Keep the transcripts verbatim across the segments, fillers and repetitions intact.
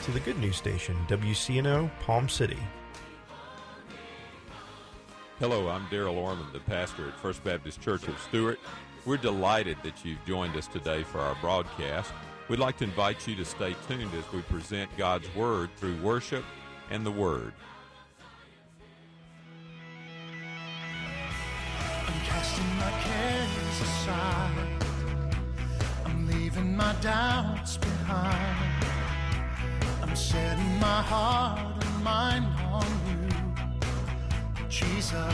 to the Good News Station, W C N O, Palm City. Hello, I'm Daryl Orman, the pastor at First Baptist Church of Stewart. We're delighted that you've joined us today for our broadcast. We'd like to invite you to stay tuned as we present God's Word through worship and the Word. I'm casting my cares aside. I'm leaving my doubts behind. I'm setting my heart and mind on you, Jesus.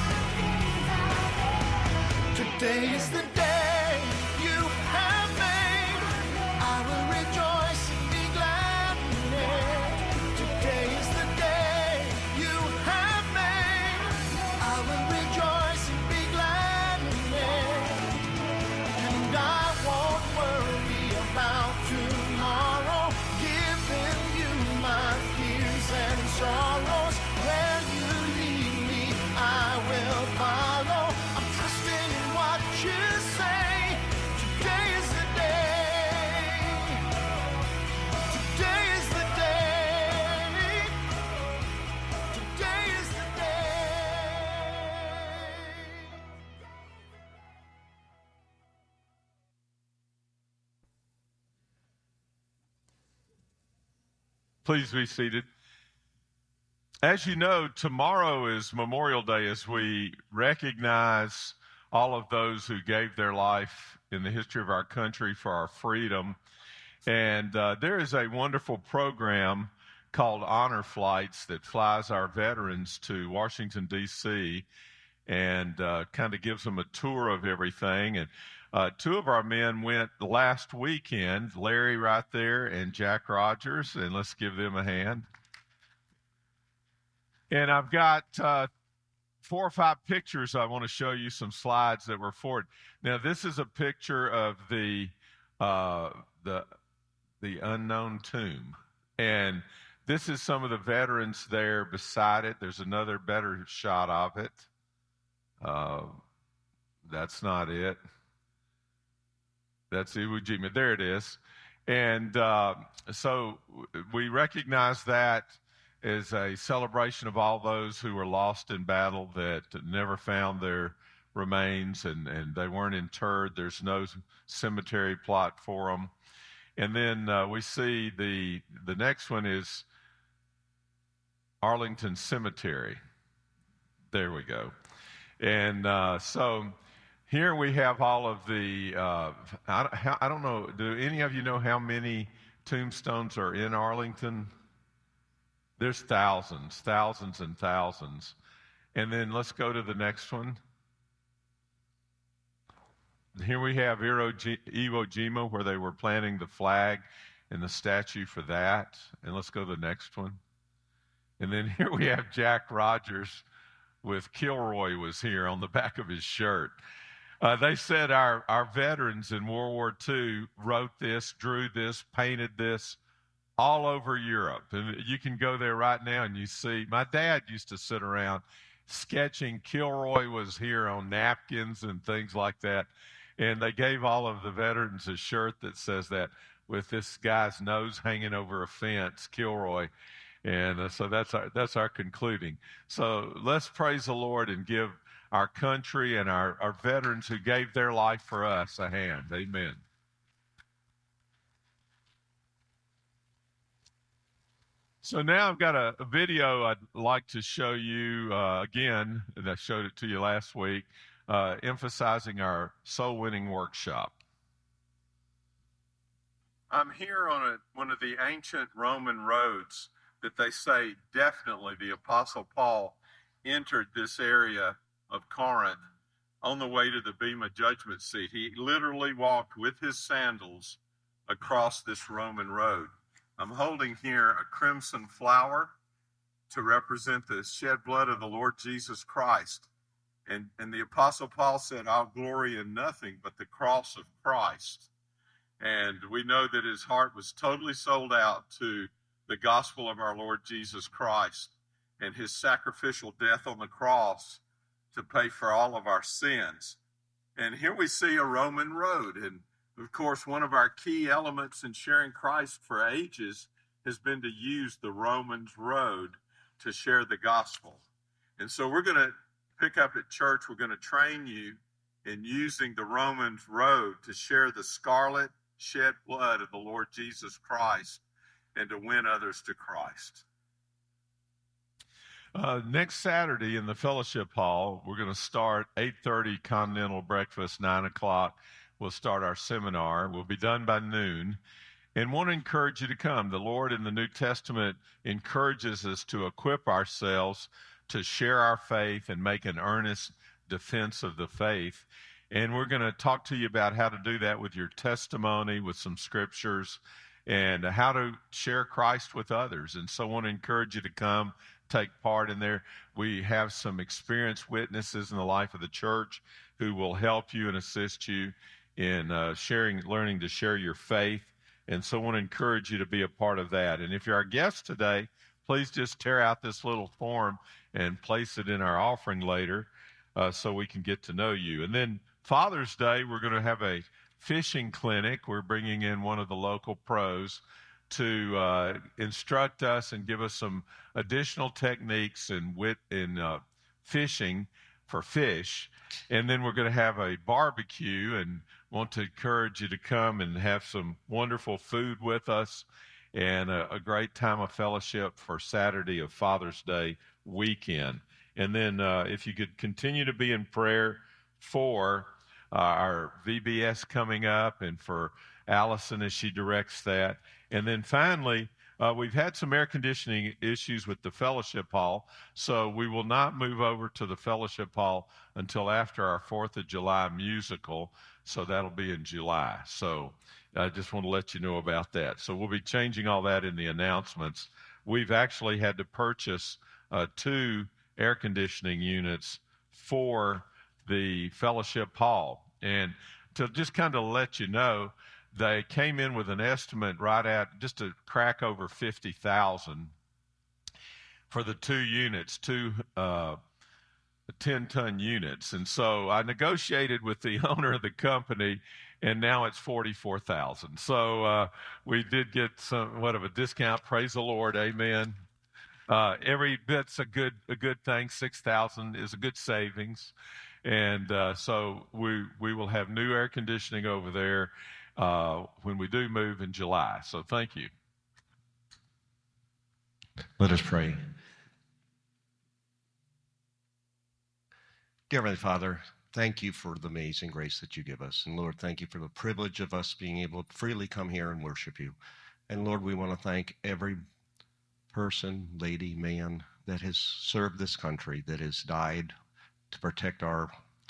Today is the day you have made. I will rejoice and be glad in it. Today is the day you have made. I will rejoice and be glad in it. And I won't worry about tomorrow, giving you my fears and sorrows. Where you lead me, I will follow. I'm trusting in what you say. Today is the day. Today is the day. Today is the day. Please be seated. As you know, tomorrow is Memorial Day as we recognize all of those who gave their life in the history of our country for our freedom. And uh, there is a wonderful program called Honor Flights that flies our veterans to Washington, D C, and uh, kind of gives them a tour of everything. And uh, two of our men went last weekend, Larry right there and Jack Rogers, and let's give them a hand. And I've got uh, four or five pictures. I want to show you some slides that were forwarded. Now, this is a picture of the uh, the the unknown tomb, and this is some of the veterans there beside it. There's another better shot of it. Uh, that's not it. That's Iwo Jima. There it is. And uh, so we recognize that as a celebration of all those who were lost in battle that never found their remains, and, and they weren't interred. There's no cemetery plot for them. And then uh, we see the the next one is Arlington Cemetery. There we go. And uh, so here we have all of the, uh, I, I don't know, do any of you know how many tombstones are in Arlington? There's thousands, thousands and thousands. And then let's go to the next one. Here we have Iwo Jima, where they were planting the flag and the statue for that. And let's go to the next one. And then here we have Jack Rogers with Kilroy was here on the back of his shirt. Uh, they said our, our veterans in World War Two wrote this, drew this, painted this all over Europe. And you can go there right now and you see, my dad used to sit around sketching. Kilroy was here on napkins and things like that. And they gave all of the veterans a shirt that says that, with this guy's nose hanging over a fence, Kilroy. And uh, so that's our, that's our concluding. So let's praise the Lord and give our country and our, our veterans who gave their life for us a hand. Amen. So now I've got a, a video I'd like to show you uh, again, and I showed it to you last week, uh, emphasizing our soul-winning workshop. I'm here on a, one of the ancient Roman roads that they say definitely the Apostle Paul entered this area of Corinth on the way to the Bema judgment seat. He literally walked with his sandals across this Roman road. I'm holding here a crimson flower to represent the shed blood of the Lord Jesus Christ. And, and the Apostle Paul said, I'll glory in nothing but the cross of Christ. And we know that his heart was totally sold out to the gospel of our Lord Jesus Christ and his sacrificial death on the cross to pay for all of our sins. And here we see a Roman road. And of course, one of our key elements in sharing Christ for ages has been to use the Romans road to share the gospel. And so we're going to pick up at church, we're going to train you in using the Romans road to share the scarlet shed blood of the Lord Jesus Christ and to win others to Christ. Uh, next Saturday in the fellowship hall, we're going to start eight thirty continental breakfast, nine o'clock. We'll start our seminar. We'll be done by noon. And want to encourage you to come. The Lord in the New Testament encourages us to equip ourselves to share our faith and make an earnest defense of the faith. And we're going to talk to you about how to do that with your testimony, with some scriptures, and how to share Christ with others. And so I want to encourage you to come, take part in there. We have some experienced witnesses in the life of the church who will help you and assist you in uh, sharing, learning to share your faith. And so I want to encourage you to be a part of that. And if you're our guest today, please just tear out this little form and place it in our offering later uh, so we can get to know you. And then Father's Day, we're going to have a fishing clinic. We're bringing in one of the local pros to uh, instruct us and give us some additional techniques in, wit, in uh, fishing for fish. And then we're going to have a barbecue and want to encourage you to come and have some wonderful food with us and a, a great time of fellowship for Saturday of Father's Day weekend. And then uh, if you could continue to be in prayer for uh, our V B S coming up and for Allison as she directs that. And then finally, uh, we've had some air conditioning issues with the fellowship hall, so we will not move over to the fellowship hall until after our fourth of July musical, so that'll be in July. So I just want to let you know about that. So we'll be changing all that in the announcements. We've actually had to purchase uh, two air conditioning units for the fellowship hall. And to just kind of let you know, they came in with an estimate right at just a crack over fifty thousand for the two units, two uh, ten-ton units. And so I negotiated with the owner of the company, and now it's forty-four thousand. So uh, we did get somewhat of a discount. Praise the Lord, amen. Uh, every bit's a good a good thing. six thousand is a good savings. And uh, so we we will have new air conditioning over there uh, when we do move in July. So thank you. Let us pray. Dear Heavenly Father, thank you for the amazing grace that you give us. And Lord, thank you for the privilege of us being able to freely come here and worship you. And Lord, we want to thank every person, lady, man that has served this country, that has died to protect our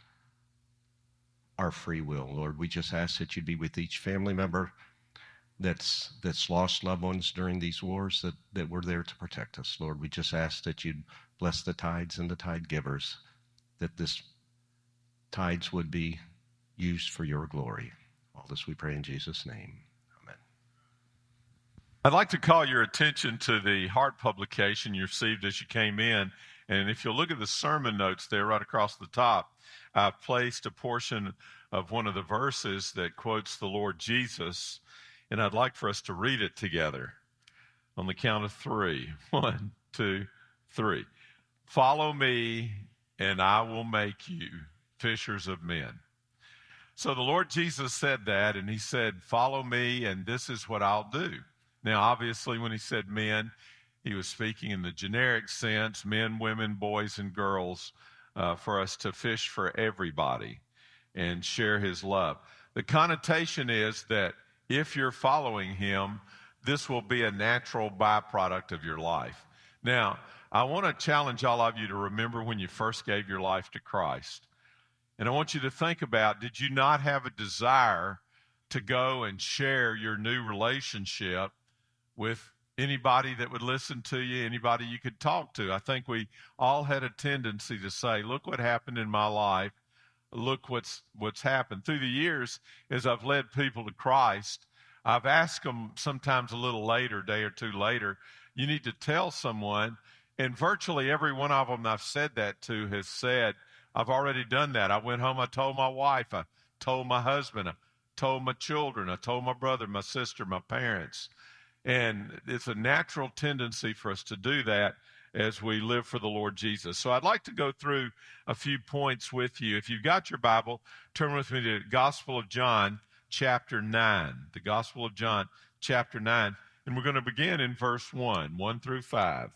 our free will. Lord, we just ask that you'd be with each family member that's that's lost loved ones during these wars that, that were there to protect us. Lord, we just ask that you'd bless the tides and the tide givers, that this tides would be used for your glory. All this we pray in Jesus' name. Amen. I'd like to call your attention to the Heart publication you received as you came in. And if you'll look at the sermon notes there right across the top, I've placed a portion of one of the verses that quotes the Lord Jesus, and I'd like for us to read it together on the count of three. One, two, three. Follow me, and I will make you fishers of men. So the Lord Jesus said that, and he said, follow me, and this is what I'll do. Now, obviously, when he said men, he was speaking in the generic sense, men, women, boys, and girls, uh, for us to fish for everybody and share his love. The connotation is that if you're following him, this will be a natural byproduct of your life. Now, I want to challenge all of you to remember when you first gave your life to Christ. And I want you to think about, did you not have a desire to go and share your new relationship with anybody that would listen to you, anybody you could talk to? I think we all had a tendency to say, look what happened in my life. Look what's what's happened. Through the years, as I've led people to Christ, I've asked them sometimes a little later, day or two later, you need to tell someone. And virtually every one of them I've said that to has said, I've already done that. I went home, I told my wife, I told my husband, I told my children, I told my brother, my sister, my parents. And it's a natural tendency for us to do that as we live for the Lord Jesus. So I'd like to go through a few points with you. If you've got your Bible, turn with me to the Gospel of John, chapter nine. The Gospel of John, chapter nine. And we're going to begin in verse one, one through five.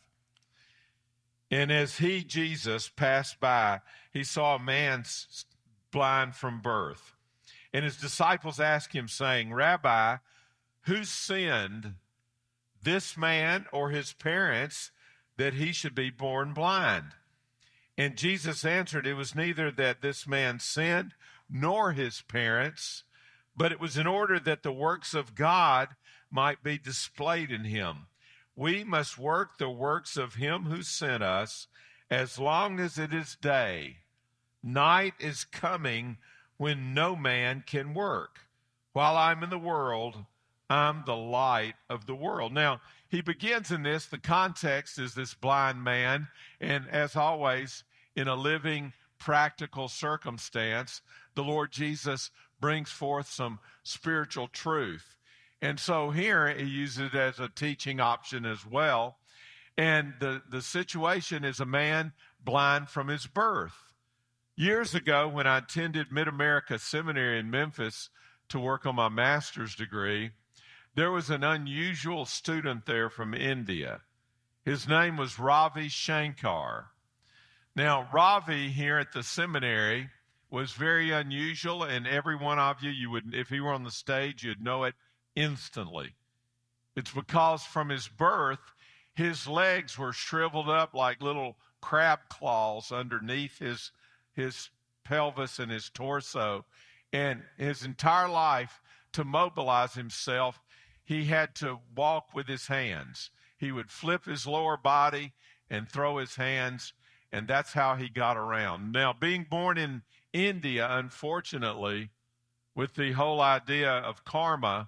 And as he, Jesus, passed by, he saw a man blind from birth. And his disciples asked him, saying, Rabbi, who sinned, this man or his parents, that he should be born blind? And Jesus answered, it was neither that this man sinned nor his parents, but it was in order that the works of God might be displayed in him. We must work the works of him who sent us as long as it is day. Night is coming when no man can work. While I'm in the world, I'm the light of the world. Now, he begins in this. The context is this blind man. And as always, in a living, practical circumstance, the Lord Jesus brings forth some spiritual truth. And so here he uses it as a teaching option as well. And the, the situation is a man blind from his birth. Years ago, when I attended Mid-America Seminary in Memphis to work on my master's degree, there was an unusual student there from India. His name was Ravi Shankar. Now, Ravi here at the seminary was very unusual, and every one of you, you would, if he were on the stage, you'd know it instantly. It's because from his birth, his legs were shriveled up like little crab claws underneath his his pelvis and his torso. And his entire life, to mobilize himself, he had to walk with his hands. He would flip his lower body and throw his hands, and that's how he got around. Now, being born in India, unfortunately, with the whole idea of karma,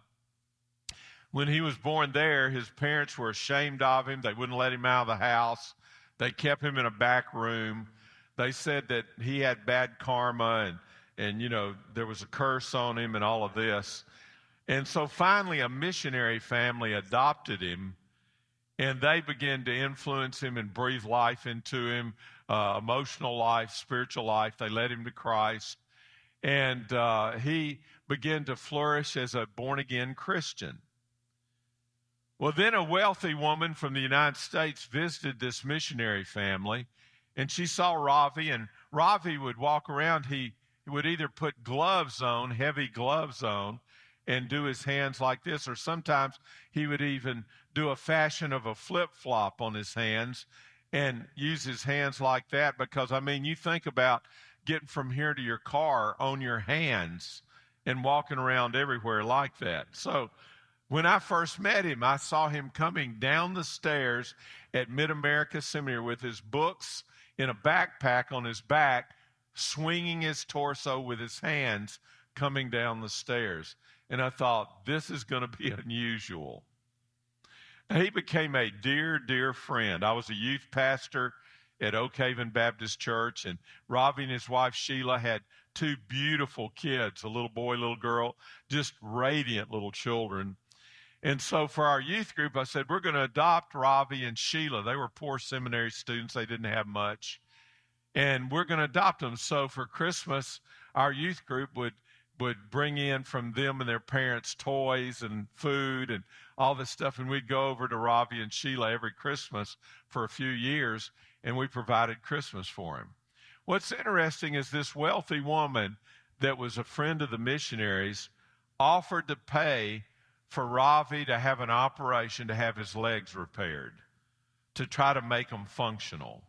when he was born there, his parents were ashamed of him. They wouldn't let him out of the house. They kept him in a back room. They said that he had bad karma and, and, you know, there was a curse on him and all of this. And so finally a missionary family adopted him, and they began to influence him and breathe life into him, uh, emotional life, spiritual life. They led him to Christ. And uh, he began to flourish as a born-again Christian. Well, then a wealthy woman from the United States visited this missionary family, and she saw Ravi, and Ravi would walk around. He, he would either put gloves on, heavy gloves on, and do his hands like this, or sometimes he would even do a fashion of a flip-flop on his hands and use his hands like that because, I mean, you think about getting from here to your car on your hands and walking around everywhere like that. So when I first met him, I saw him coming down the stairs at Mid-America Seminary with his books in a backpack on his back, swinging his torso with his hands, coming down the stairs. And I thought, this is going to be unusual. He became a dear, dear friend. I was a youth pastor at Oak Haven Baptist Church, and Ravi and his wife Sheila had two beautiful kids, a little boy, little girl, just radiant little children. And so for our youth group, I said, we're going to adopt Ravi and Sheila. They were poor seminary students. They didn't have much. And we're going to adopt them. So for Christmas, our youth group would, would bring in from them and their parents toys and food and all this stuff. And we'd go over to Ravi and Sheila every Christmas for a few years, and we provided Christmas for him. What's interesting is this wealthy woman that was a friend of the missionaries offered to pay for Ravi to have an operation to have his legs repaired, to try to make them functional.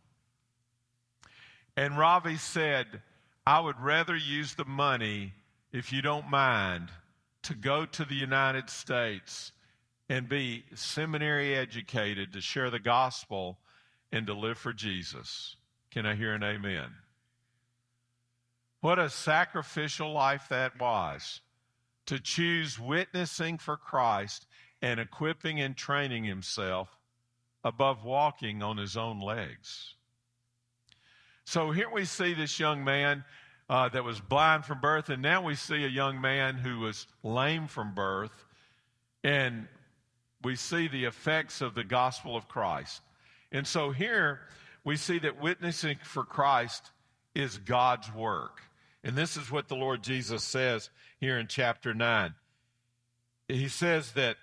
And Ravi said, I would rather use the money, if you don't mind, to go to the United States and be seminary educated, to share the gospel and to live for Jesus. Can I hear an amen? What a sacrificial life that was, to choose witnessing for Christ and equipping and training himself above walking on his own legs. So here we see this young man uh, that was blind from birth, and now we see a young man who was lame from birth. And we see the effects of the gospel of Christ. And so here we see that witnessing for Christ is God's work. And this is what the Lord Jesus says here in chapter nine. He says that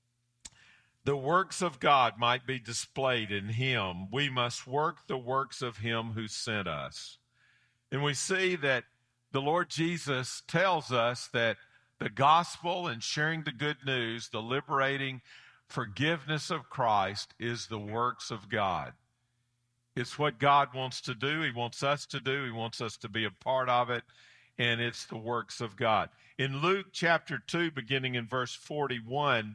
the works of God might be displayed in him. We must work the works of him who sent us. And we see that the Lord Jesus tells us that the gospel and sharing the good news, the liberating forgiveness of Christ, is the works of God. It's what God wants to do. He wants us to do. He wants us to be a part of it. And it's the works of God. In Luke chapter two, beginning in verse forty-one,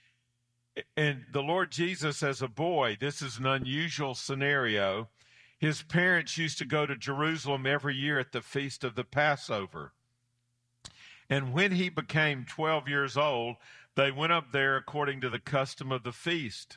and the Lord Jesus as a boy, this is an unusual scenario. His parents used to go to Jerusalem every year at the feast of the Passover. And when he became twelve years old, they went up there according to the custom of the feast.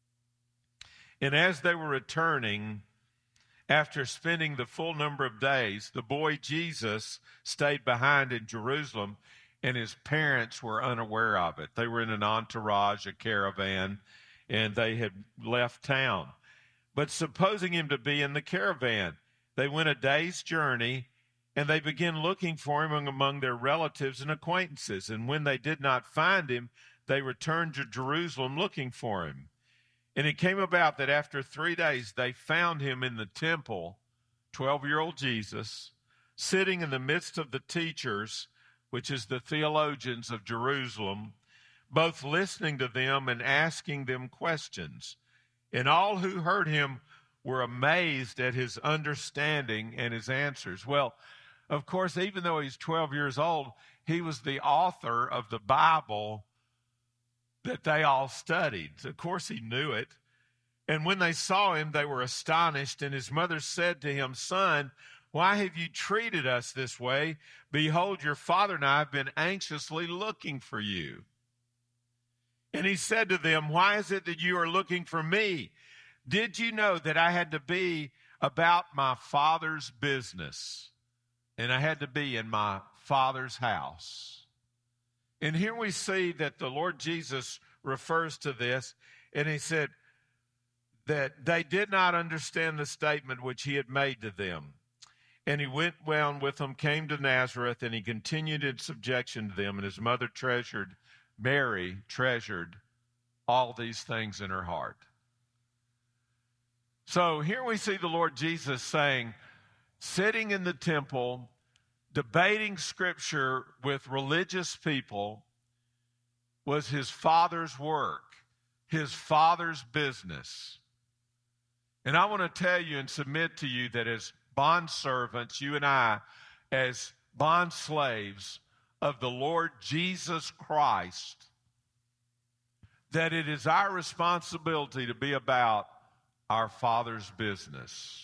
And as they were returning, after spending the full number of days, the boy Jesus stayed behind in Jerusalem, and his parents were unaware of it. They were in an entourage, a caravan, and they had left town. But supposing him to be in the caravan, they went a day's journey, and they began looking for him among their relatives and acquaintances. And when they did not find him, they returned to Jerusalem looking for him. And it came about that after three days, they found him in the temple, twelve-year-old Jesus, sitting in the midst of the teachers, which is the theologians of Jerusalem, both listening to them and asking them questions. And all who heard him were amazed at his understanding and his answers. Well, of course, even though he's twelve years old, he was the author of the Bible that they all studied. Of course, he knew it. And when they saw him, they were astonished. And his mother said to him, "Son, why have you treated us this way? Behold, your father and I have been anxiously looking for you." And he said to them, "Why is it that you are looking for me? Did you know that I had to be about my father's business? And I had to be in my father's house." And here we see that the Lord Jesus refers to this, and he said that they did not understand the statement which he had made to them. And he went down with them, came to Nazareth, and he continued in subjection to them. And his mother treasured, Mary treasured all these things in her heart. So here we see the Lord Jesus saying, sitting in the temple, debating Scripture with religious people was his Father's work, his Father's business. And I want to tell you and submit to you that as bondservants, you and I, as bond slaves of the Lord Jesus Christ, that it is our responsibility to be about our Father's business.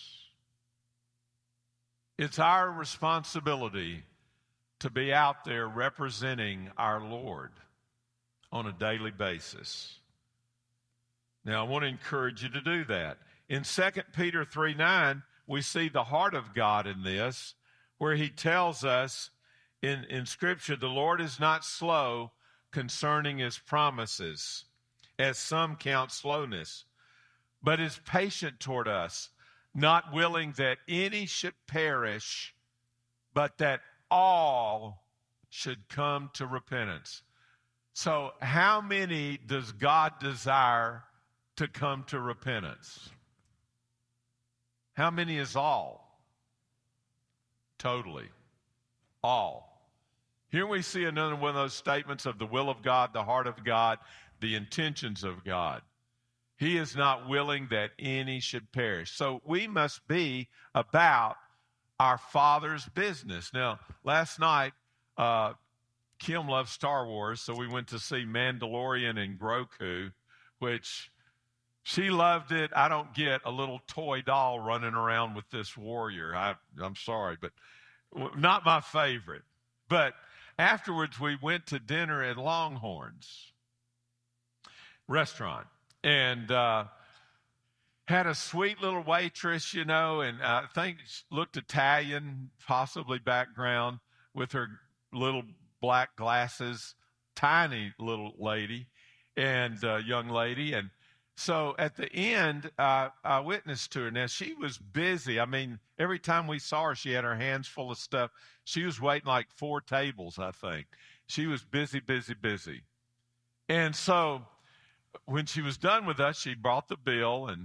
It's our responsibility to be out there representing our Lord on a daily basis. Now, I want to encourage you to do that. In Second Peter three nine, we see the heart of God in this, where he tells us in, in Scripture, the Lord is not slow concerning his promises, as some count slowness, but is patient toward us, not willing that any should perish, but that all should come to repentance. So how many does God desire to come to repentance? How many is all? Totally. All. Here we see another one of those statements of the will of God, the heart of God, the intentions of God. He is not willing that any should perish. So we must be about our Father's business. Now, last night, uh, Kim loves Star Wars, so we went to see Mandalorian and Grogu, which she loved it. I don't get a little toy doll running around with this warrior. I, I'm sorry, but not my favorite. But afterwards, we went to dinner at Longhorn's restaurant. And uh, had a sweet little waitress, you know, and I think she looked Italian, possibly background, with her little black glasses, tiny little lady. and uh, young lady. And so at the end, uh, I witnessed to her. Now, she was busy. I mean, every time we saw her, she had her hands full of stuff. She was waiting like four tables, I think. She was busy, busy, busy. And so when she was done with us, she brought the bill, and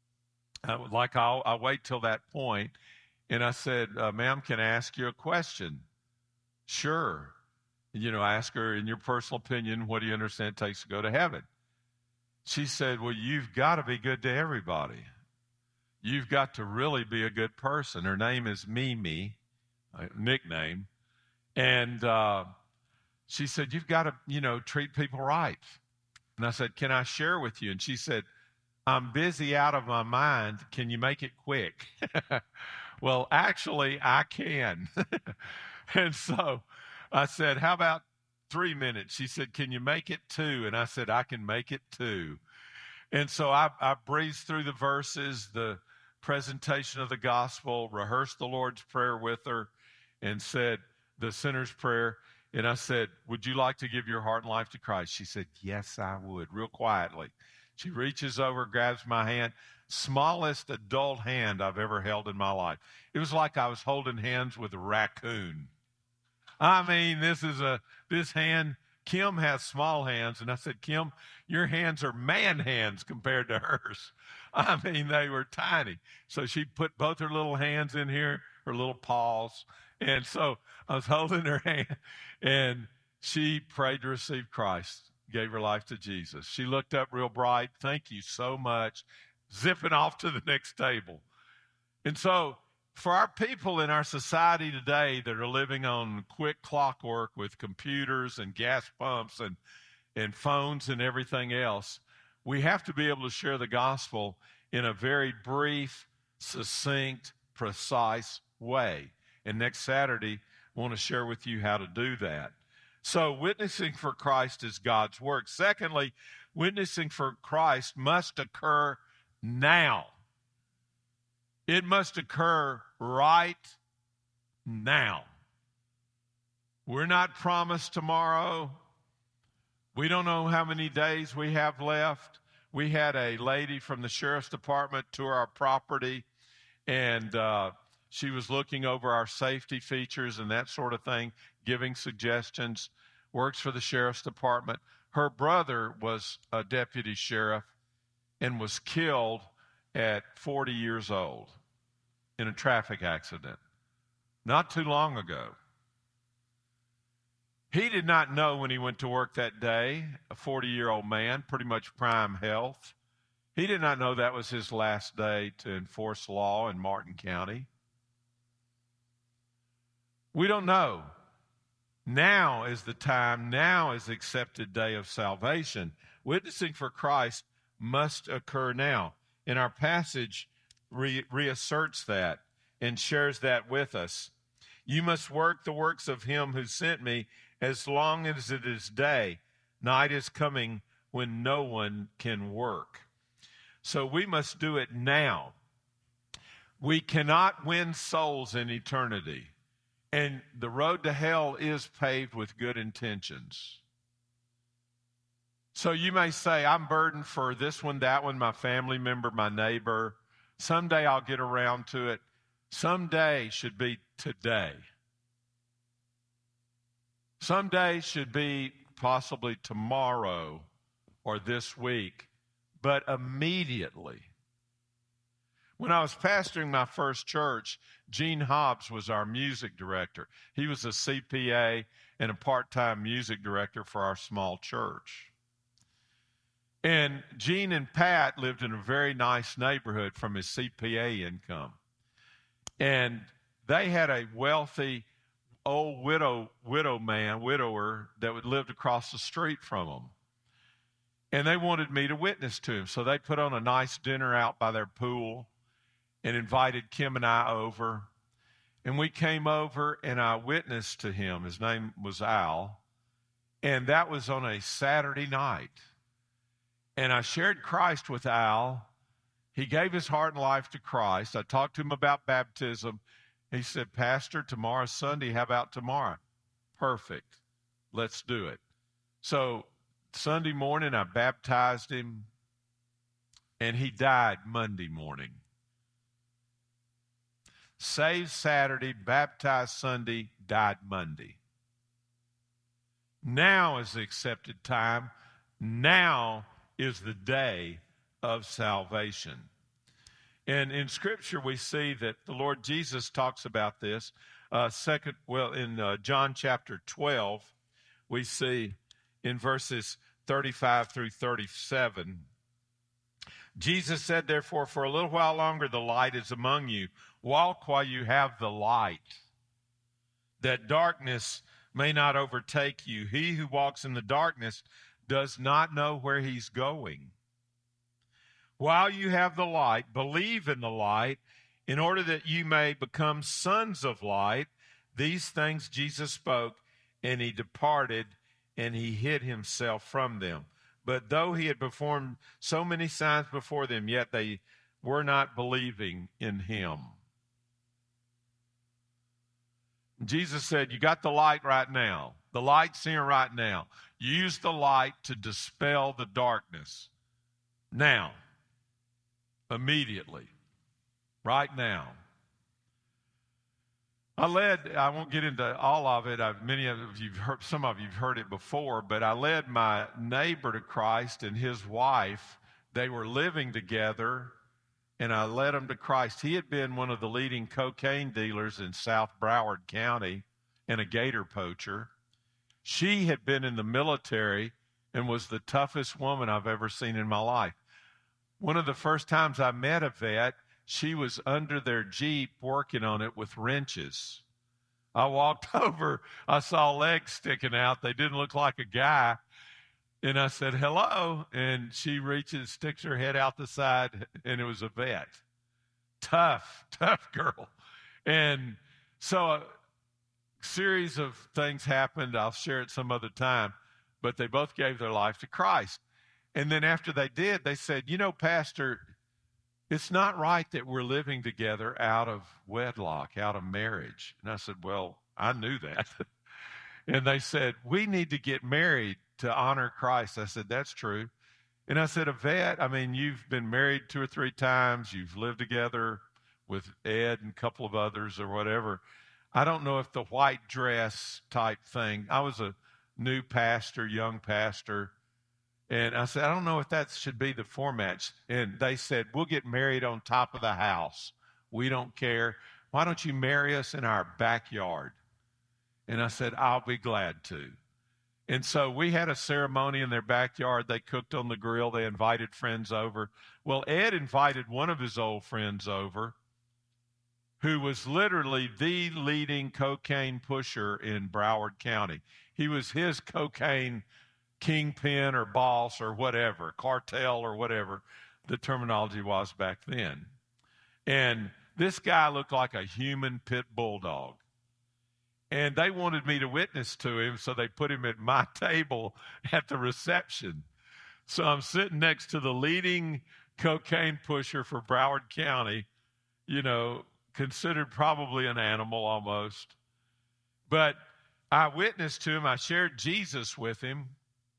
I, like I'll, I'll wait till that point. And I said, uh, ma'am, can I ask you a question? Sure. You know, ask her, in your personal opinion, what do you understand it takes to go to heaven? She said, well, you've got to be good to everybody. You've got to really be a good person. Her name is Mimi, a nickname. And uh, she said, you've got to, you know, treat people right. And I said, can I share with you? And she said, I'm busy out of my mind. Can you make it quick? Well, actually, I can. And so I said, how about three minutes? She said, can you make it two? And I said, I can make it two. And so I, I breezed through the verses, the presentation of the gospel, rehearsed the Lord's Prayer with her, and said the sinner's prayer. And I said, would you like to give your heart and life to Christ? She said, yes, I would, real quietly. She reaches over, grabs my hand, smallest adult hand I've ever held in my life. It was like I was holding hands with a raccoon. I mean, this is a, this hand, Kim has small hands. And I said, Kim, your hands are man hands compared to hers. I mean, they were tiny. So she put both her little hands in here, her little paws. And so I was holding her hand, and she prayed to receive Christ, gave her life to Jesus. She looked up real bright. Thank you so much. Zipping off to the next table. And so for our people in our society today that are living on quick clockwork with computers and gas pumps and, and phones and everything else, we have to be able to share the gospel in a very brief, succinct, precise way. And next Saturday, I want to share with you how to do that. So witnessing for Christ is God's work. Secondly, witnessing for Christ must occur now. It must occur right now. We're not promised tomorrow. We don't know how many days we have left. We had a lady from the sheriff's department tour our property, and uh, she was looking over our safety features and that sort of thing, giving suggestions, works for the sheriff's department. Her brother was a deputy sheriff and was killed at forty years old in a traffic accident not too long ago. He did not know when he went to work that day, a forty-year-old man, pretty much prime health. He did not know that was his last day to enforce law in Martin County. We don't know. Now is the time. Now is the accepted day of salvation. Witnessing for Christ must occur now. And our passage re- reasserts that and shares that with us. You must work the works of him who sent me as long as it is day. Night is coming when no one can work. So we must do it now. We cannot win souls in eternity. And the road to hell is paved with good intentions. So you may say, I'm burdened for this one, that one, my family member, my neighbor. Someday I'll get around to it. Someday should be today. Someday should be possibly tomorrow or this week, but immediately. When I was pastoring my first church, Gene Hobbs was our music director. He was a C P A and a part-time music director for our small church. And Gene and Pat lived in a very nice neighborhood from his C P A income. And they had a wealthy old widow, widow man, widower that lived across the street from them. And they wanted me to witness to him. So they put on a nice dinner out by their pool and invited Kim and I over. And we came over and I witnessed to him. His name was Al. And that was on a Saturday night. And I shared Christ with Al. He gave his heart and life to Christ. I talked to him about baptism. He said, Pastor, tomorrow's Sunday. How about tomorrow? Perfect. Let's do it. So Sunday morning, I baptized him, and he died Monday morning. Saved Saturday, baptized Sunday, died Monday. Now is the accepted time. Now is the day of salvation. And in Scripture, we see that the Lord Jesus talks about this. Uh, second, well, in uh, John chapter twelve, we see in verses thirty-five through thirty-seven, Jesus said, therefore, for a little while longer the light is among you. Walk while you have the light, that darkness may not overtake you. He who walks in the darkness does not know where he's going. While you have the light, believe in the light, in order that you may become sons of light. These things Jesus spoke, and he departed, and he hid himself from them. But though he had performed so many signs before them, yet they were not believing in him. Jesus said, you got the light right now. The light's here right now. Use the light to dispel the darkness. Now. Immediately. Right now. I led, I won't get into all of it. I've, many of you've heard, some of you've heard it before, but I led my neighbor to Christ and his wife. They were living together, and I led them to Christ. He had been one of the leading cocaine dealers in South Broward County and a gator poacher. She had been in the military and was the toughest woman I've ever seen in my life. One of the first times I met a vet, she was under their Jeep working on it with wrenches. I walked over, I saw legs sticking out. They didn't look like a guy. And I said, hello. And she reaches, sticks her head out the side, and it was a vet. Tough, tough girl. And so a series of things happened. I'll share it some other time. But they both gave their life to Christ. And then after they did, they said, you know, Pastor, it's not right that we're living together out of wedlock, out of marriage. And I said, well, I knew that. And they said, we need to get married to honor Christ. I said, that's true. And I said, a vet, I mean, you've been married two or three times. You've lived together with Ed and a couple of others or whatever. I don't know if the white dress type thing, I was a new pastor, young pastor. And I said, I don't know if that should be the format. And they said, we'll get married on top of the house. We don't care. Why don't you marry us in our backyard? And I said, I'll be glad to. And so we had a ceremony in their backyard. They cooked on the grill. They invited friends over. Well, Ed invited one of his old friends over, who was literally the leading cocaine pusher in Broward County. He was his cocaine kingpin or boss or whatever, cartel or whatever the terminology was back then. And this guy looked like a human pit bulldog. And they wanted me to witness to him, so they put him at my table at the reception. So I'm sitting next to the leading cocaine pusher for Broward County, you know, considered probably an animal almost. But I witnessed to him. I shared Jesus with him.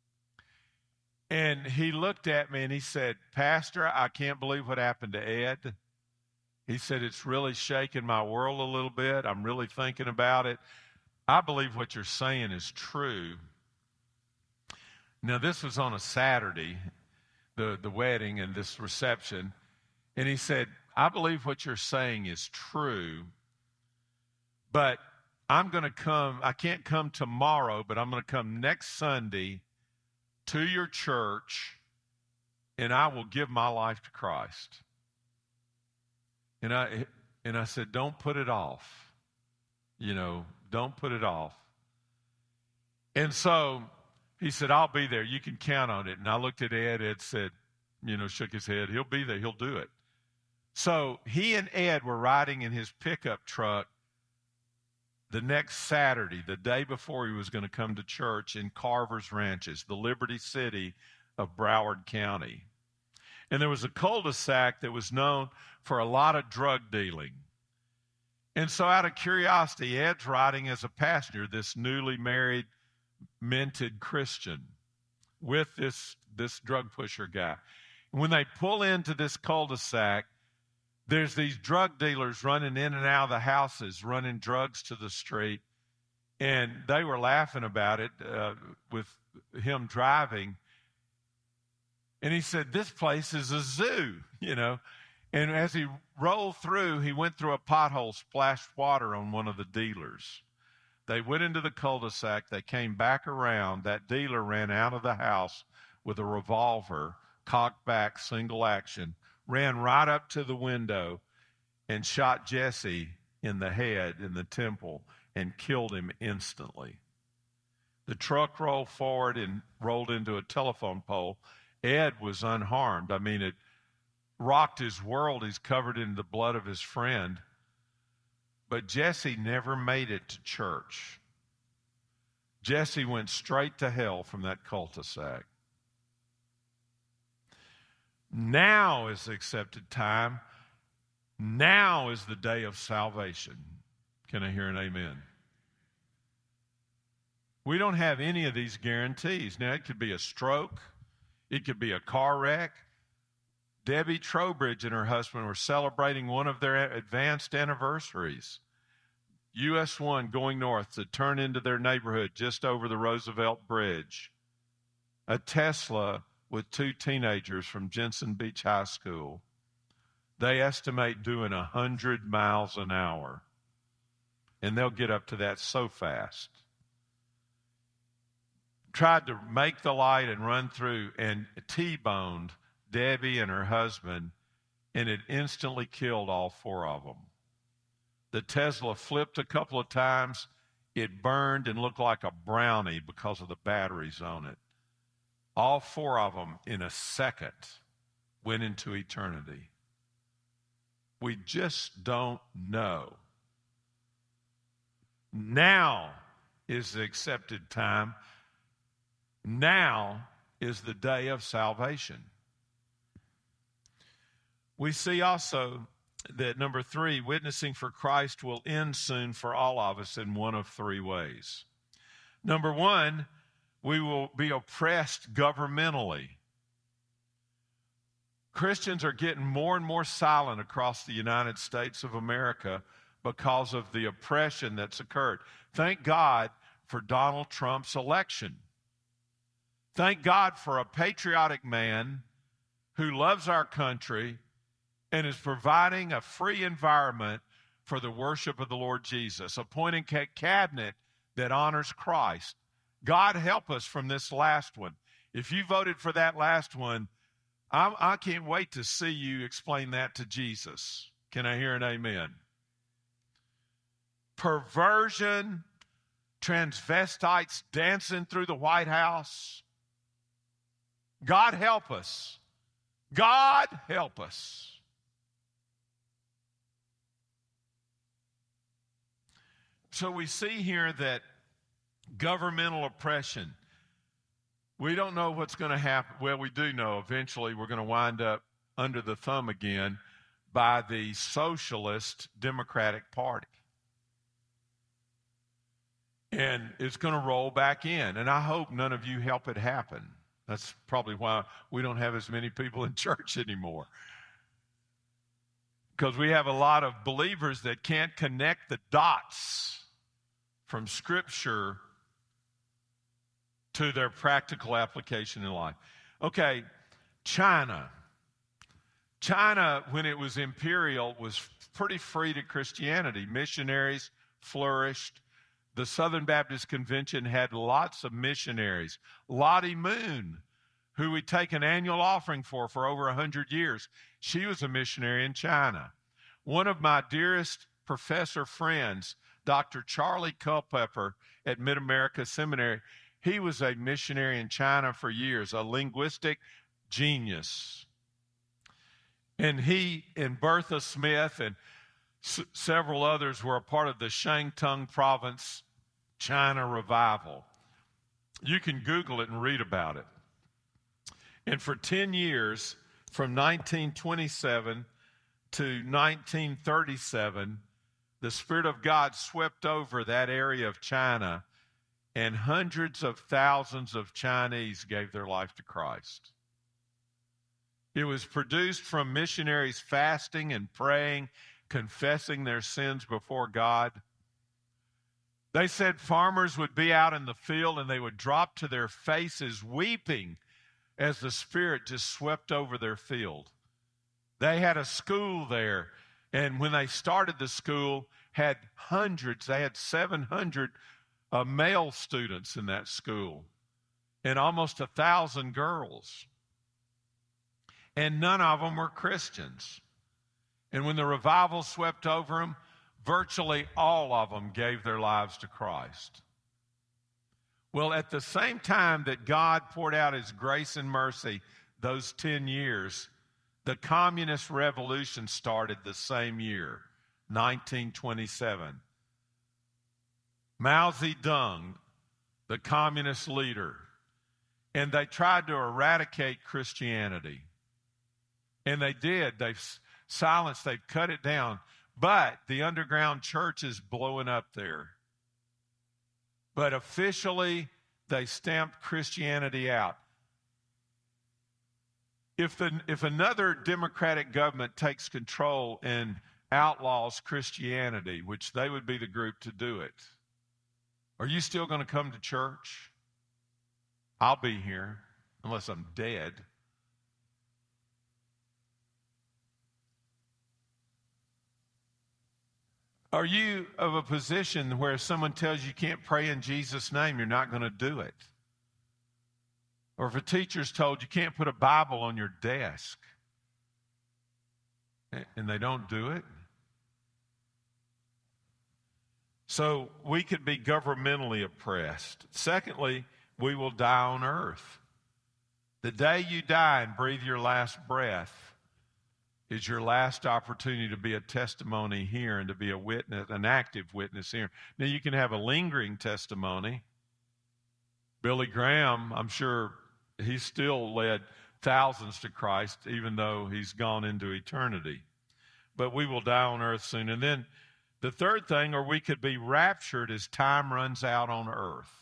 And he looked at me and he said, Pastor, I can't believe what happened to Ed. He said, it's really shaking my world a little bit. I'm really thinking about it. I believe what you're saying is true. Now, this was on a Saturday, the, the wedding and this reception. And he said, I believe what you're saying is true, but I'm going to come, I can't come tomorrow, but I'm going to come next Sunday to your church, and I will give my life to Christ. And I and I said, don't put it off. You know, don't put it off. And so he said, I'll be there. You can count on it. And I looked at Ed. Ed said, you know, shook his head. He'll be there. He'll do it. So he and Ed were riding in his pickup truck the next Saturday, the day before he was going to come to church in Carver's Ranches, the Liberty City of Broward County. And there was a cul-de-sac that was known for a lot of drug dealing. And so out of curiosity, Ed's riding as a passenger, this newly married, minted Christian. with this, this drug pusher guy. When they pull into this cul-de-sac, there's these drug dealers running in and out of the houses, running drugs to the street. And they were laughing about it uh, with him driving. And he said, this place is a zoo, you know. And as he rolled through, he went through a pothole, splashed water on one of the dealers. They went into the cul-de-sac. They came back around. That dealer ran out of the house with a revolver, cocked back, single action, ran right up to the window and shot Jesse in the head, in the temple, and killed him instantly. The truck rolled forward and rolled into a telephone pole. Ed was unharmed. I mean, it rocked his world. He's covered in the blood of his friend. But Jesse never made it to church. Jesse went straight to hell from that cul-de-sac. Now is the accepted time. Now is the day of salvation. Can I hear an amen? We don't have any of these guarantees. Now, it could be a stroke. It could be a car wreck. Debbie Trowbridge and her husband were celebrating one of their advanced anniversaries. U S one going north to turn into their neighborhood just over the Roosevelt Bridge. A Tesla with two teenagers from Jensen Beach High School. They estimate doing one hundred miles an hour. And they'll get up to that so fast. Tried to make the light and run through and T-boned Debbie and her husband, and it instantly killed all four of them. The Tesla flipped a couple of times. It burned and looked like a brownie because of the batteries on it. All four of them in a second went into eternity. We just don't know. Now is the accepted time. Now is the day of salvation. We see also that, number three, witnessing for Christ will end soon for all of us in one of three ways. Number one, we will be oppressed governmentally. Christians are getting more and more silent across the United States of America because of the oppression that's occurred. Thank God for Donald Trump's election. Thank God for a patriotic man who loves our country and is providing a free environment for the worship of the Lord Jesus, appointing a cabinet that honors Christ. God help us from this last one. If you voted for that last one, I, I can't wait to see you explain that to Jesus. Can I hear an amen? Perversion, transvestites dancing through the White House. God help us. God help us. So we see here that governmental oppression, we don't know what's going to happen. Well, we do know eventually we're going to wind up under the thumb again by the Socialist Democratic Party. And it's going to roll back in. And I hope none of you help it happen. That's probably why we don't have as many people in church anymore. Because we have a lot of believers that can't connect the dots from Scripture to their practical application in life. Okay, China. China, when it was imperial, was pretty free to Christianity. Missionaries flourished. The Southern Baptist Convention had lots of missionaries. Lottie Moon, who we take an annual offering for for over one hundred years, she was a missionary in China. One of my dearest professor friends, Doctor Charlie Culpepper at Mid-America Seminary, he was a missionary in China for years, a linguistic genius. And he and Bertha Smith and s- several others were a part of the Shantung Province China revival. You can Google it and read about it. And for ten years, from nineteen twenty-seven to nineteen thirty-seven, the Spirit of God swept over that area of China, and hundreds of thousands of Chinese gave their life to Christ. It was produced from missionaries fasting and praying, confessing their sins before God. They said farmers would be out in the field and they would drop to their faces weeping as the Spirit just swept over their field. They had a school there, and when they started the school, had hundreds, they had seven hundred uh, male students in that school and almost a thousand girls. And none of them were Christians. And when the revival swept over them, virtually all of them gave their lives to Christ. Well, at the same time that God poured out his grace and mercy those ten years, the communist revolution started the same year, nineteen twenty-seven. Mao Zedong, the communist leader, and they tried to eradicate Christianity. And they did. They've silenced, they've cut it down. But the underground church is blowing up there. But officially, they stamped Christianity out. If, the, if another democratic government takes control and outlaws Christianity, which they would be the group to do it, are you still going to come to church? I'll be here, unless I'm dead. Are you of a position where if someone tells you you can't pray in Jesus' name, you're not going to do it? Or if a teacher's told you can't put a Bible on your desk, and they don't do it? So we could be governmentally oppressed. Secondly, we will die on earth. The day you die and breathe your last breath is your last opportunity to be a testimony here and to be a witness, an active witness here. Now, you can have a lingering testimony. Billy Graham, I'm sure he still led thousands to Christ, even though he's gone into eternity. But we will die on earth soon. And then the third thing, or we could be raptured as time runs out on earth.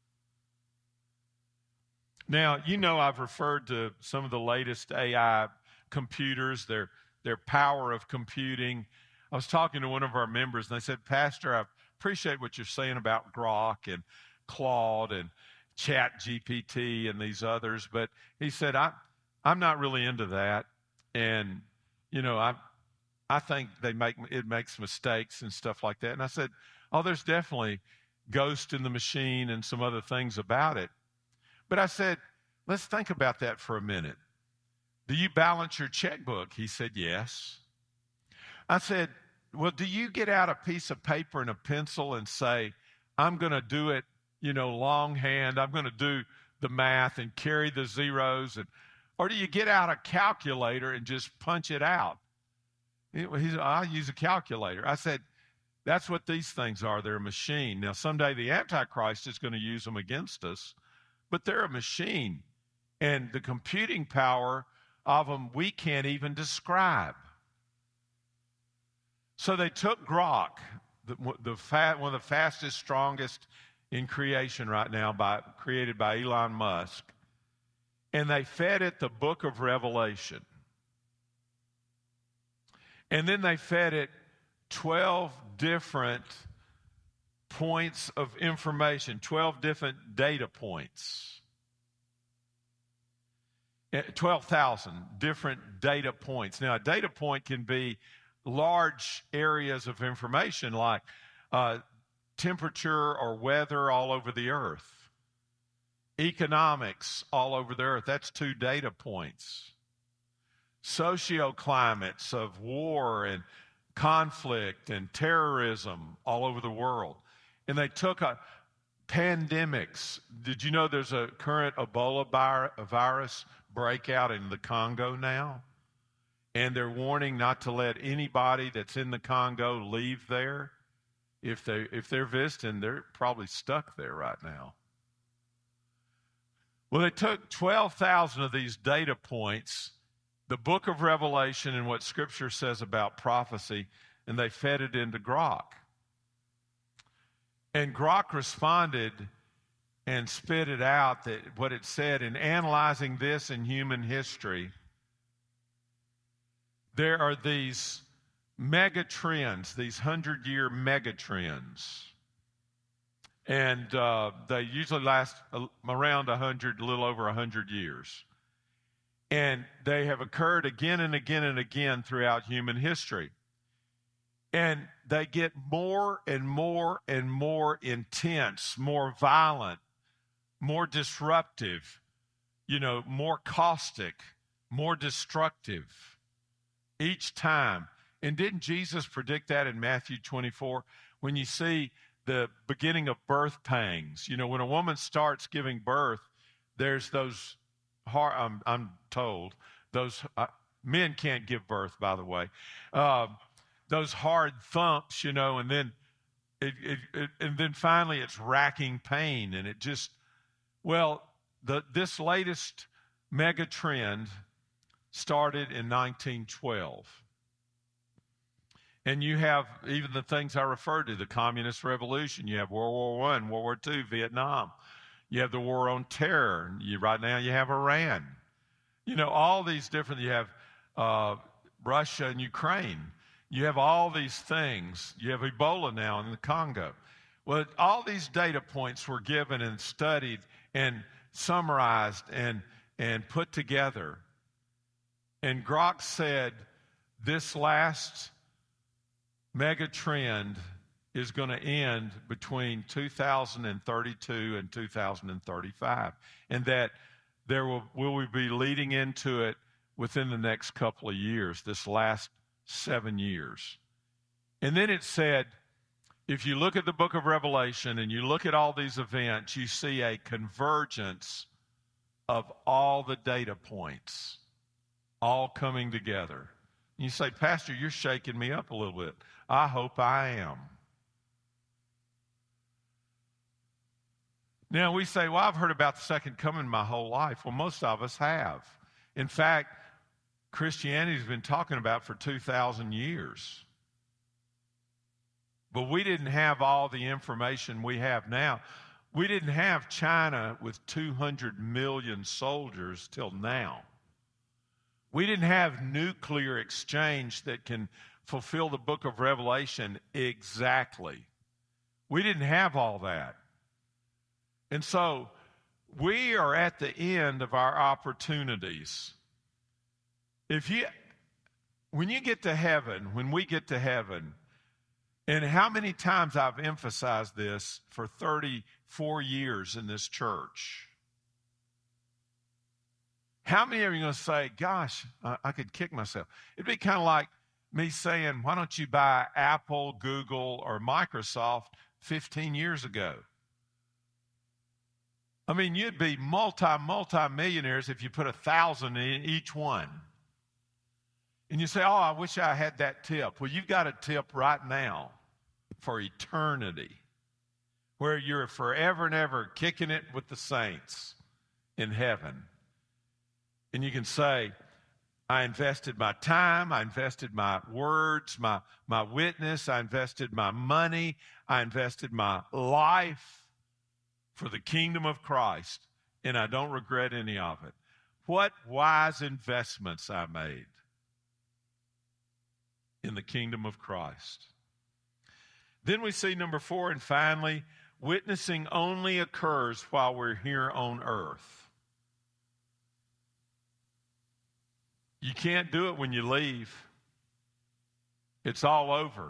Now, you know I've referred to some of the latest A I computers, their their power of computing. I was talking to one of our members, and they said, Pastor, I appreciate what you're saying about Grok and Claude and Chat G P T and these others, but he said, I, I'm not really into that. And, you know, I I think they make it makes mistakes and stuff like that. And I said, oh, there's definitely Ghost in the Machine and some other things about it. But I said, let's think about that for a minute. Do you balance your checkbook? He said, yes. I said, well, do you get out a piece of paper and a pencil and say, I'm going to do it, you know, longhand. I'm going to do the math and carry the zeros. And, or do you get out a calculator and just punch it out? He said, I'll use a calculator. I said, that's what these things are. They're a machine. Now, someday the Antichrist is going to use them against us, but they're a machine. And the computing power of them we can't even describe. So they took Grok, the, the fat, one of the fastest, strongest in creation right now, by, created by Elon Musk, and they fed it the book of Revelation. And then they fed it twelve different points of information, twelve different data points. twelve thousand different data points. Now, a data point can be large areas of information like uh, temperature or weather all over the earth, economics all over the earth. That's two data points. Socioclimates of war and conflict and terrorism all over the world. And they took a pandemics. Did you know there's a current Ebola virus breakout in the Congo now? And they're warning not to let anybody that's in the Congo leave there. If, they, if they're visiting, they're probably stuck there right now. Well, they took twelve thousand of these data points, the book of Revelation and what Scripture says about prophecy, and they fed it into Grok. And Grok responded and spit it out, that what it said in analyzing this in human history, there are these mega trends, these hundred-year mega trends. And uh, they usually last around one hundred, a little over one hundred years. And they have occurred again and again and again throughout human history. And they get more and more and more intense, more violent, more disruptive, you know, more caustic, more destructive each time. And didn't Jesus predict that in Matthew twenty-four? When you see the beginning of birth pangs, you know, when a woman starts giving birth, there's those hard, I'm, I'm told, those, uh, men can't give birth, by the way, uh, those hard thumps, you know, and then, it, it, it, and then finally it's racking pain, and it just, well, the, this latest mega trend started in nineteen twelve. And you have even the things I referred to, the Communist Revolution. You have World War One, World War Two, Vietnam. You have the War on Terror. You, right now you have Iran. You know, all these different, you have uh, Russia and Ukraine. You have all these things. You have Ebola now in the Congo. Well, all these data points were given and studied and summarized and, and put together. And Grok said this last mega trend is going to end between two thousand thirty-two and two thousand thirty-five, and that there will, will we be leading into it within the next couple of years, this last seven years. And then it said, if you look at the book of Revelation and you look at all these events, you see a convergence of all the data points all coming together. You say, Pastor, you're shaking me up a little bit. I hope I am. Now, we say, well, I've heard about the second coming my whole life. Well, most of us have. In fact, Christianity has been talking about for two thousand years. But we didn't have all the information we have now. We didn't have China with two hundred million soldiers till now. We didn't have nuclear exchange that can fulfill the book of Revelation exactly. We didn't have all that. And so we are at the end of our opportunities. If you, when you get to heaven, when we get to heaven, and how many times I've emphasized this for thirty-four years in this church. How many of you are going to say, gosh, I, I could kick myself? It'd be kind of like me saying, why don't you buy Apple, Google, or Microsoft fifteen years ago? I mean, you'd be multi, multi-millionaires if you put a thousand in each one. And you say, oh, I wish I had that tip. Well, you've got a tip right now for eternity, where you're forever and ever kicking it with the saints in heaven. And you can say, I invested my time, I invested my words, my, my witness, I invested my money, I invested my life for the kingdom of Christ, and I don't regret any of it. What wise investments I made in the kingdom of Christ. Then we see number four, and finally, witnessing only occurs while we're here on earth. You can't do it when you leave. It's all over.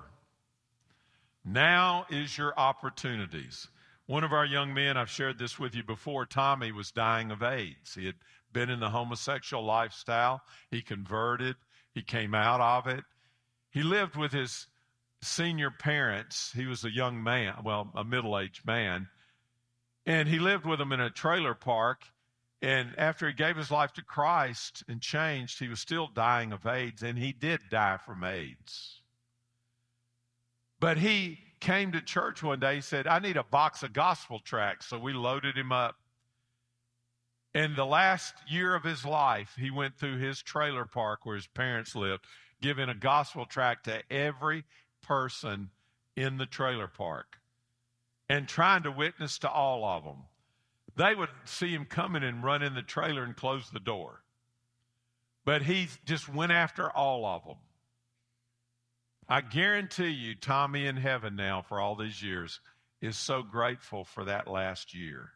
Now is your opportunities. One of our young men, I've shared this with you before, Tommy, was dying of AIDS. He had been in the homosexual lifestyle. He converted. He came out of it. He lived with his senior parents. He was a young man, well, a middle-aged man. And he lived with them in a trailer park. And after he gave his life to Christ and changed, he was still dying of AIDS, and he did die from AIDS. But he came to church one day. He said, I need a box of gospel tracts. So we loaded him up. And the last year of his life, he went through his trailer park where his parents lived, giving a gospel tract to every person in the trailer park and trying to witness to all of them. they would see him coming and run in the trailer and close the door. But he just went after all of them. I guarantee you, Tommy in heaven now for all these years is so grateful for that last year.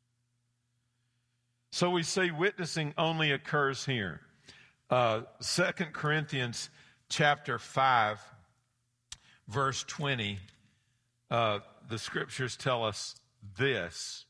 So we see witnessing only occurs here. Uh, Second Corinthians chapter five, verse twenty, uh, the scriptures tell us this.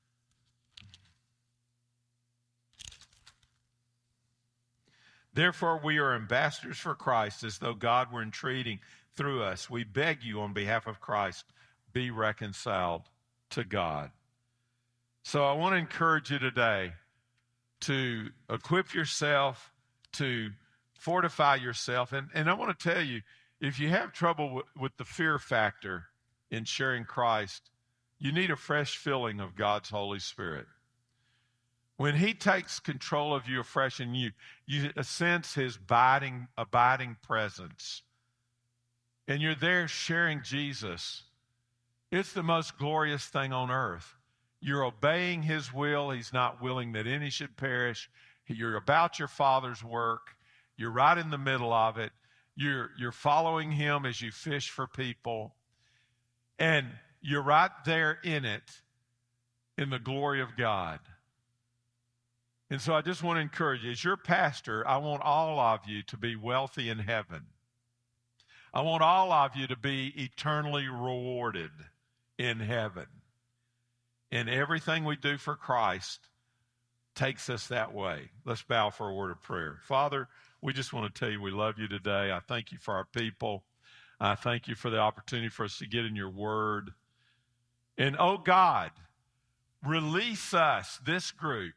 Therefore, we are ambassadors for Christ, as though God were entreating through us. We beg you on behalf of Christ, be reconciled to God. So I want to encourage you today to equip yourself, to fortify yourself. And, and I want to tell you, if you have trouble with, with the fear factor in sharing Christ, you need a fresh filling of God's Holy Spirit. When he takes control of you afresh and you, you sense his abiding, abiding presence, and you're there sharing Jesus, it's the most glorious thing on earth. You're obeying his will. He's not willing that any should perish. You're about your Father's work. You're right in the middle of it. You're, you're following him as you fish for people. And you're right there in it, in the glory of God. And so I just want to encourage you, as your pastor, I want all of you to be wealthy in heaven. I want all of you to be eternally rewarded in heaven. And everything we do for Christ takes us that way. Let's bow for a word of prayer. Father, we just want to tell you we love you today. I thank you for our people. I thank you for the opportunity for us to get in your word. And, oh God, release us, this group,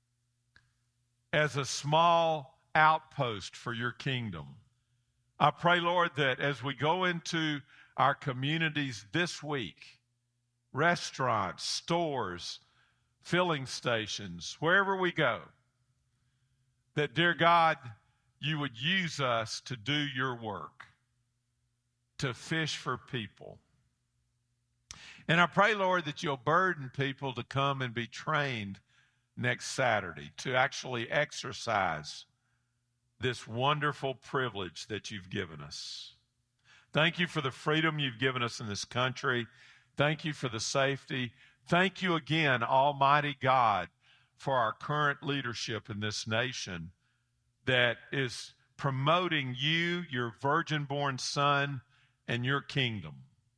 as a small outpost for your kingdom. I pray, Lord, that as we go into our communities this week, restaurants, stores, filling stations, wherever we go, that, dear God, you would use us to do your work, to fish for people. And I pray, Lord, that you'll burden people to come and be trained next Saturday to actually exercise this wonderful privilege that you've given us. Thank you for the freedom you've given us in this country. Thank you for the safety. Thank you again, Almighty God, for our current leadership in this nation that is promoting you, your virgin-born Son, and your kingdom.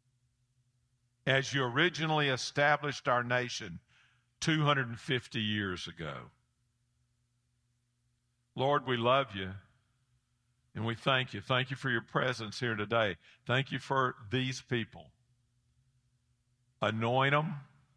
As you originally established our nation two hundred fifty years ago. Lord, we love you, and we thank you. Thank you for your presence here today. Thank you for these people. Anoint them.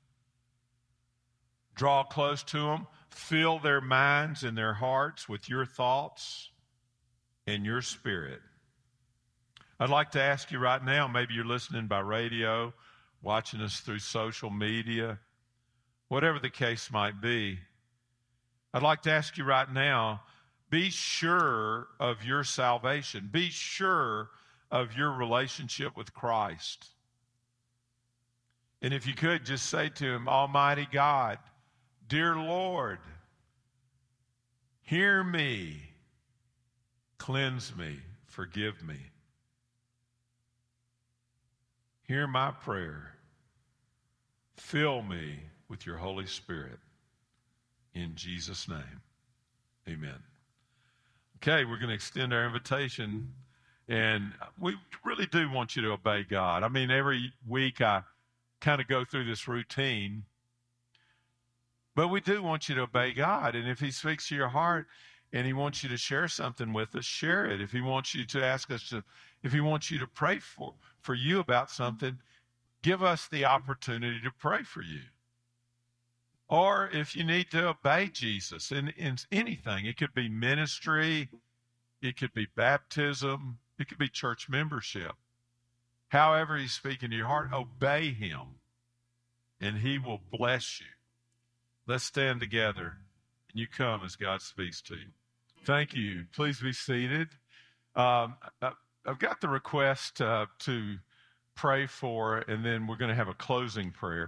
Draw close to them. Fill their minds and their hearts with your thoughts and your spirit. I'd like to ask you right now, maybe you're listening by radio, watching us through social media, whatever the case might be. I'd like to ask you right now, be sure of your salvation. Be sure of your relationship with Christ. And if you could, just say to him, Almighty God, dear Lord, hear me, cleanse me, forgive me. Hear my prayer. Fill me with your Holy Spirit. In Jesus' name, amen. Okay, we're going to extend our invitation, and we really do want you to obey God. I mean, every week I kind of go through this routine, but we do want you to obey God. And if he speaks to your heart and he wants you to share something with us, share it. If he wants you to ask us to, if he wants you to pray for, for you about something, give us the opportunity to pray for you. Or if you need to obey Jesus in, in anything, it could be ministry, it could be baptism, it could be church membership. However he's speaking to your heart, obey him, and he will bless you. Let's stand together, and you come as God speaks to you. Thank you. Please be seated. Um, I've got the request uh, to pray for, and then we're going to have a closing prayer.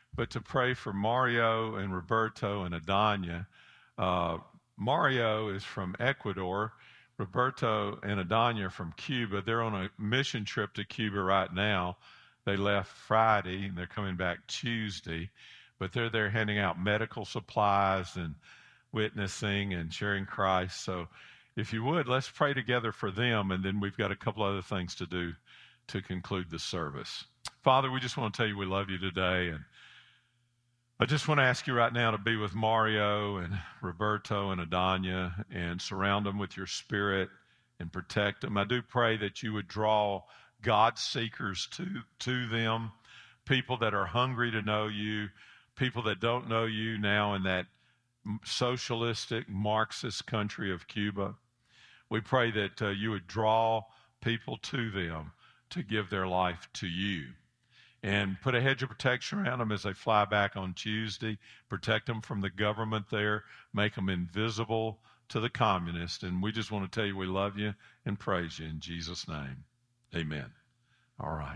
but to pray for Mario and Roberto and Adanya. Uh, Mario is from Ecuador. Roberto and Adanya are from Cuba. They're on a mission trip to Cuba right now. They left Friday, and they're coming back Tuesday. But they're there handing out medical supplies and witnessing and sharing Christ. So if you would, let's pray together for them, and then we've got a couple other things to do to conclude the service. Father, we just want to tell you we love you today, and I just want to ask you right now to be with Mario and Roberto and Adanya and surround them with your spirit and protect them. I do pray that you would draw God seekers to, to them, people that are hungry to know you, people that don't know you now in that socialistic, Marxist country of Cuba. We pray that uh, you would draw people to them to give their life to you. And put a hedge of protection around them as they fly back on Tuesday. Protect them from the government there. Make them invisible to the communists. And we just want to tell you we love you and praise you in Jesus' name. Amen. All right.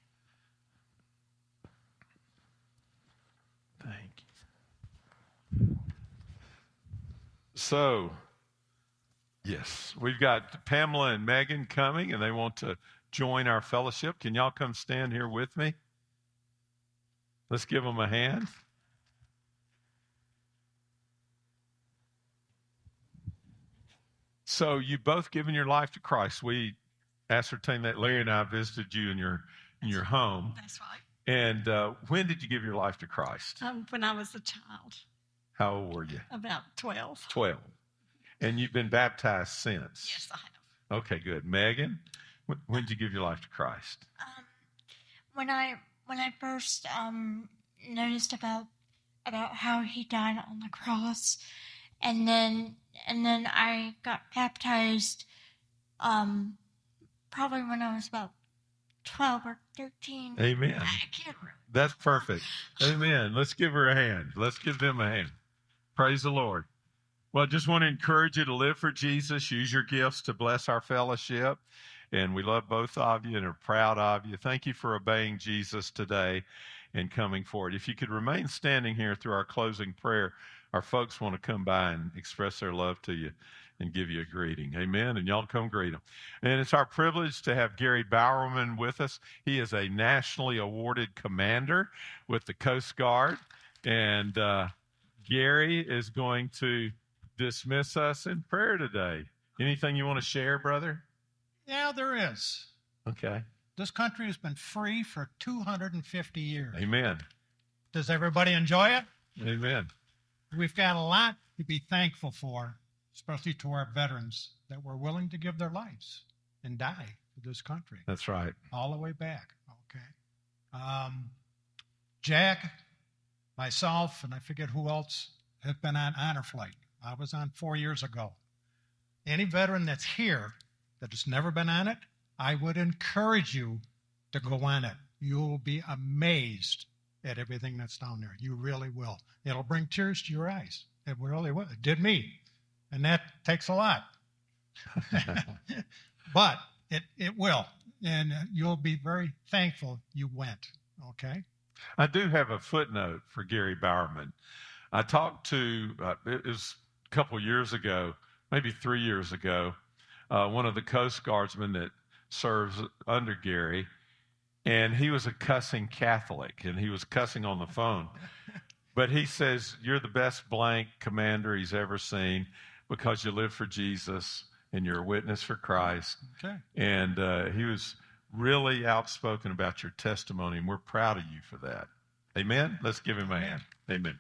Thank you. So, yes, we've got Pamela and Megan coming, and they want to join our fellowship. Can y'all come stand here with me? Let's give them a hand. So you've both given your life to Christ. We ascertained that Larry and I visited you in your in your home. That's right. And uh, when did you give your life to Christ? Um, when I was a child. How old were you? About twelve. twelve. And you've been baptized since? Yes, I have. Okay, good. Megan, when, when did you give your life to Christ? Um, when I when I first um, noticed about about how he died on the cross, and then and then I got baptized, um, probably when I was about twelve or thirteen. Amen. I can't remember. That's perfect. Amen. Let's give her a hand. Let's give them a hand. Praise the Lord. Well, I just want to encourage you to live for Jesus. Use your gifts to bless our fellowship. And we love both of you and are proud of you. Thank you for obeying Jesus today and coming forward. If you could remain standing here through our closing prayer, our folks want to come by and express their love to you and give you a greeting. Amen. And y'all come greet them. And it's our privilege to have Gary Bowerman with us. He is a nationally awarded commander with the Coast Guard. And uh, Gary is going to dismiss us in prayer today. Anything you want to share, brother? Yeah, there is. Okay. This country has been free for two hundred fifty years. Amen. Does everybody enjoy it? Amen. We've got a lot to be thankful for, especially to our veterans that were willing to give their lives and die for this country. That's right. All the way back. Okay. Um, Jack, myself, and I forget who else have been on honor flight. I was on four years ago. Any veteran that's here that has never been on it, I would encourage you to go on it. You will be amazed at everything that's down there. You really will. It'll bring tears to your eyes. It really will. It did me. And that takes a lot. But it, it will. And you'll be very thankful you went. Okay? I do have a footnote for Gary Bowerman. I talked to, uh, it was a couple years ago, maybe three years ago, uh, one of the Coast Guardsmen that serves under Gary, and he was a cussing Catholic, and he was cussing on the phone. But he says, you're the best blank commander he's ever seen because you live for Jesus and you're a witness for Christ. Okay. And uh, he was really outspoken about your testimony, and we're proud of you for that. Amen? Let's give him a hand. Amen.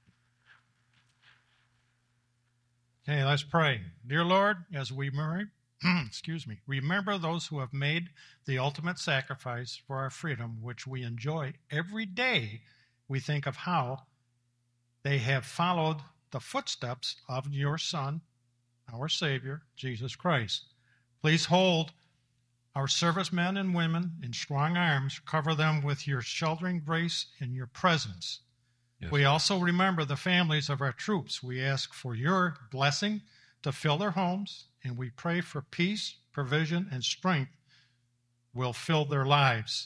Okay, let's pray. Dear Lord, as we marry, excuse me, remember those who have made the ultimate sacrifice for our freedom, which we enjoy every day. We think of how they have followed the footsteps of your Son, our Savior, Jesus Christ. Please hold our servicemen and women in strong arms. Cover them with your sheltering grace and your presence. Yes. We also remember the families of our troops. We ask for your blessing to fill their homes, and we pray for peace, provision, and strength will fill their lives.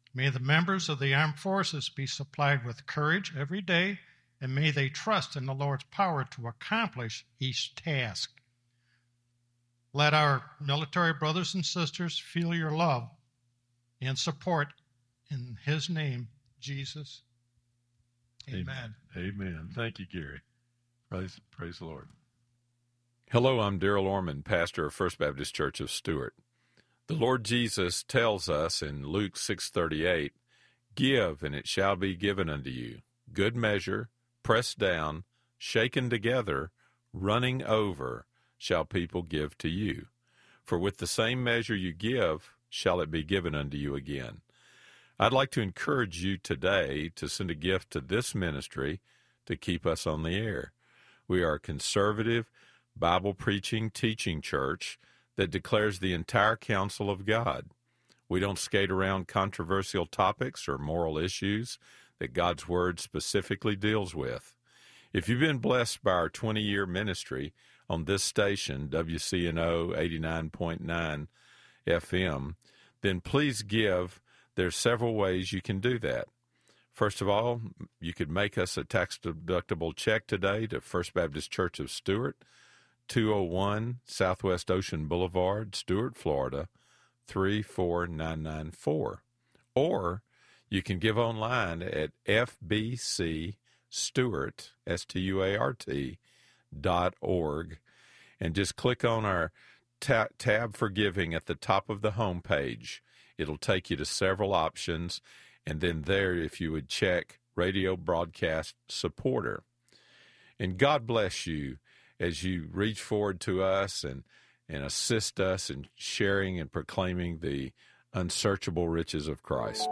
May the members of the armed forces be supplied with courage every day, and may they trust in the Lord's power to accomplish each task. Let our military brothers and sisters feel your love and support in his name, Jesus. Amen. Amen. Thank you, Gary. Praise, praise the Lord. Hello, I'm Darrell Orman, pastor of First Baptist Church of Stuart. The Lord Jesus tells us in Luke six thirty-eight, "Give, and it shall be given unto you, good measure, pressed down, shaken together, running over, shall people give to you. For with the same measure you give, shall it be given unto you again." I'd like to encourage you today to send a gift to this ministry to keep us on the air. We are a conservative, Bible-preaching, teaching church that declares the entire counsel of God. We don't skate around controversial topics or moral issues that God's Word specifically deals with. If you've been blessed by our twenty-year ministry on this station, W C N O eighty-nine point nine F M, then please give. There's several ways you can do that. First of all, you could make us a tax-deductible check today to First Baptist Church of Stuart, two oh one Southwest Ocean Boulevard, Stuart, Florida, three four nine nine four. Or you can give online at F B C Stuart, S T U A R T, dot org, and just click on our ta- tab for giving at the top of the home page. It'll take you to several options, and then there, if you would check Radio Broadcast Supporter. And God bless you as you reach forward to us and, and assist us in sharing and proclaiming the unsearchable riches of Christ.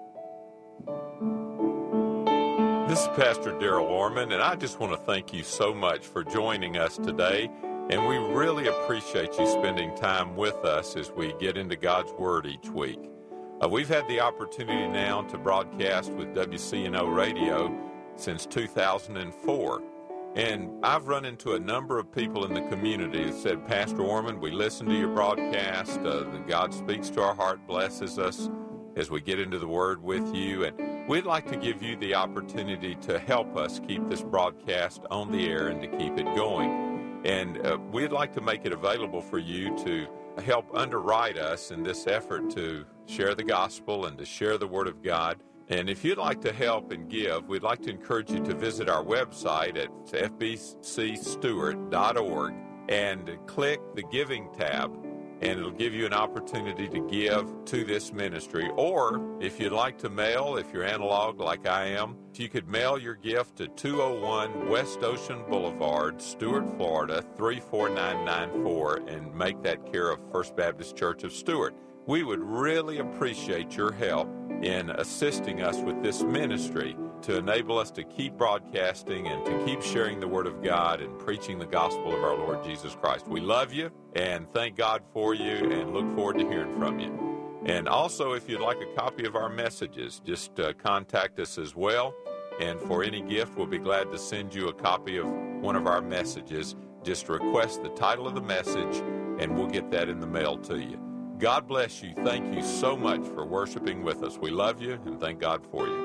This is Pastor Darrell Orman, and I just want to thank you so much for joining us today. And we really appreciate you spending time with us as we get into God's Word each week. Uh, we've had the opportunity now to broadcast with W C N O Radio since two thousand four. And I've run into a number of people in the community that said, "Pastor Orman, we listen to your broadcast. Uh, God speaks to our heart, blesses us as we get into the Word with you. And we'd like to give you the opportunity to help us keep this broadcast on the air and to keep it going. And uh, we'd like to make it available for you to help underwrite us in this effort to share the gospel and to share the Word of God. And if you'd like to help and give, we'd like to encourage you to visit our website at F B C Stuart dot org and click the Giving tab, and it'll give you an opportunity to give to this ministry. Or if you'd like to mail, if you're analog like I am, if you could mail your gift to two oh one West Ocean Boulevard, Stuart, Florida, three four nine nine four, and make that care of First Baptist Church of Stuart. We would really appreciate your help in assisting us with this ministry to enable us to keep broadcasting and to keep sharing the Word of God and preaching the gospel of our Lord Jesus Christ. We love you and thank God for you and look forward to hearing from you. And also, if you'd like a copy of our messages, just uh, contact us as well. And for any gift, we'll be glad to send you a copy of one of our messages. Just request the title of the message, and we'll get that in the mail to you. God bless you. Thank you so much for worshiping with us. We love you and thank God for you.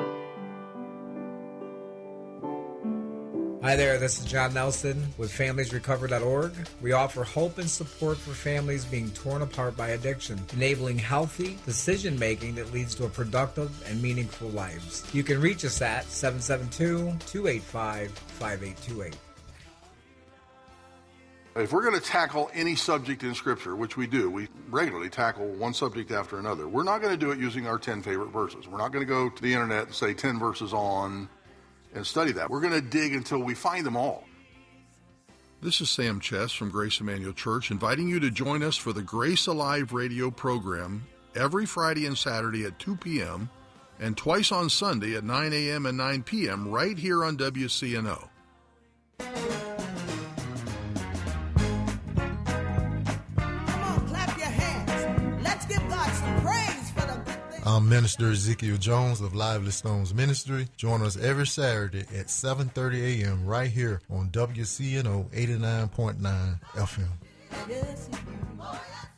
Hi there, this is John Nelson with families recover dot org. We offer hope and support for families being torn apart by addiction, enabling healthy decision-making that leads to a productive and meaningful lives. You can reach us at seven seven two, two eight five, five eight two eight. If we're going to tackle any subject in Scripture, which we do, we regularly tackle one subject after another, we're not going to do it using our ten favorite verses. We're not going to go to the internet and say ten verses on and study that. We're going to dig until we find them all. This is Sam Chess from Grace Emmanuel Church, inviting you to join us for the Grace Alive radio program every Friday and Saturday at two p.m. and twice on Sunday at nine a.m. and nine p.m. right here on W C N O. I'm Minister Ezekiel Jones of Lively Stones Ministry. Join us every Saturday at seven thirty a.m. right here on W C N O eighty-nine point nine F M.